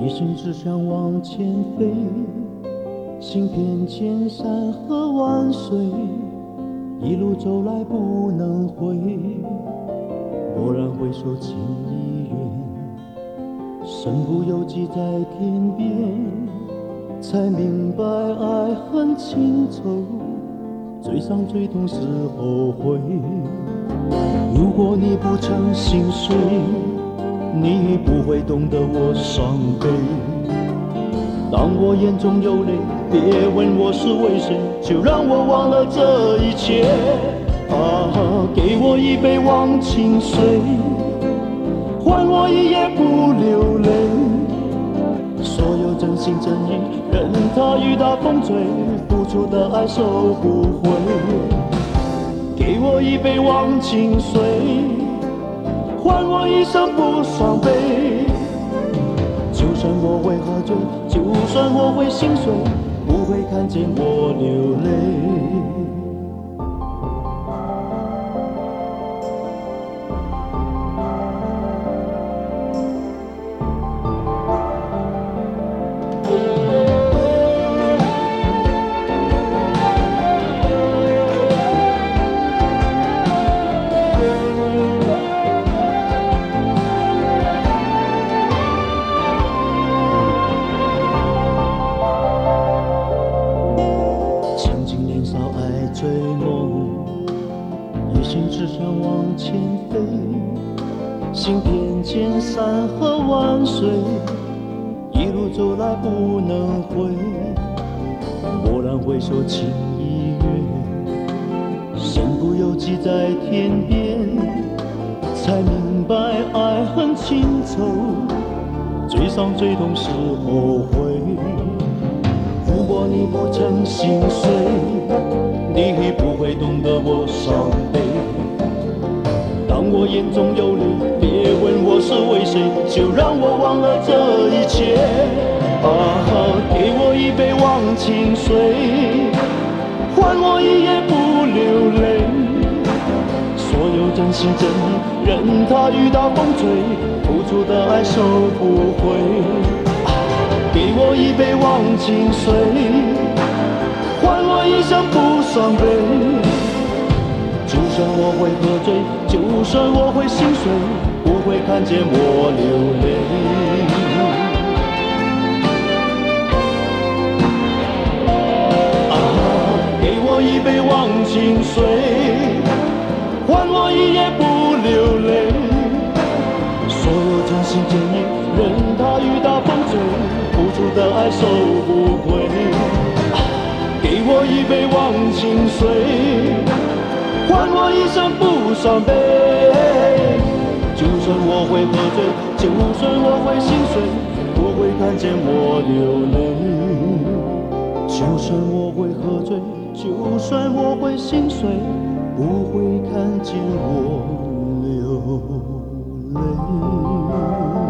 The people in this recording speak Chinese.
一生只想往前飞，行遍千山和万水，一路走来不能回。蓦然回首，情已远，身不由己在天边，才明白爱恨情仇，最伤最痛是后悔。如果你不曾心碎，你不会懂得我伤悲。当我眼中有泪，别问我是为谁，就让我忘了这一切。给我一杯忘情水，换我一夜不流泪。所有真心真意，任它雨打风吹，付出的爱收不回。给我一杯忘情水，换我一生不伤悲。就算我会喝醉，就算我会心碎，不会看见我流泪。追梦，一心只想往前飞，行遍千山和万水，一路走来不能回。蓦然回首，情已远，身不由己在天边，才明白爱恨情仇，最伤最痛是后悔。如果你不曾心碎，你不会懂得我伤悲。当我眼中有泪，别问我是为谁，就让我忘了这一切。给我一杯忘情水，换我一夜不流泪。所有真心真意，任它雨打风吹，付出的爱收不回。给我一杯忘情水，换我一生不伤悲。就算我会喝醉，就算我会心碎，不会看见我流泪。给我一杯忘情水，换我一夜不流泪。所有真心真意，任它雨打风吹，付出的爱收不回。给我一杯忘情水，换我一生不伤悲。就算我会喝醉，就算我会心碎，不会看见我流泪。就算我会喝醉，就算我会心碎，不会看见我流泪。